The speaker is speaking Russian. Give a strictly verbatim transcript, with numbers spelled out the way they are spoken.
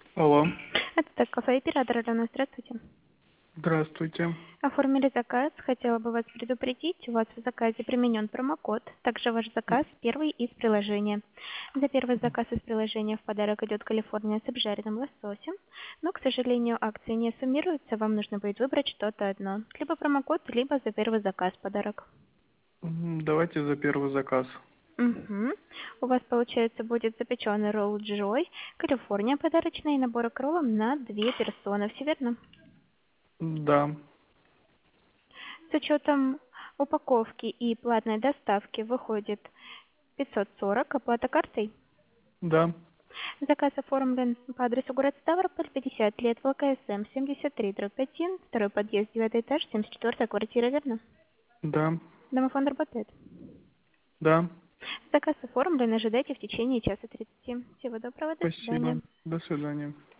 Алло. Это так, кафе оператор Рано, здравствуйте. Здравствуйте. Оформили заказ. Хотела бы вас предупредить, у вас в заказе применен промокод. Также ваш заказ первый из приложения. За первый заказ из приложения в подарок идет Калифорния с обжаренным лососем. Но, к сожалению, акции не суммируются. Вам нужно будет выбрать что-то одно. Либо промокод, либо за первый заказ подарок. М, Давайте за первый заказ. Угу. У вас, получается, будет запеченный ролл Джой, Калифорния подарочный и набор кроллом на две персоны. Все верно? Да, С учетом упаковки и платной доставки выходит пятьсот сорок, оплата картой. да, Заказ оформлен по адресу город Ставрополь, пятьдесят лет, ВКСМ, семьдесят три, дробь один, второй подъезд, девятый этаж, семьдесят четвёртая квартира, верно? да, Домофон работает. да. Заказ оформлен, ожидайте в течение часа тридцати. Всего доброго, до свидания. Спасибо. До свидания.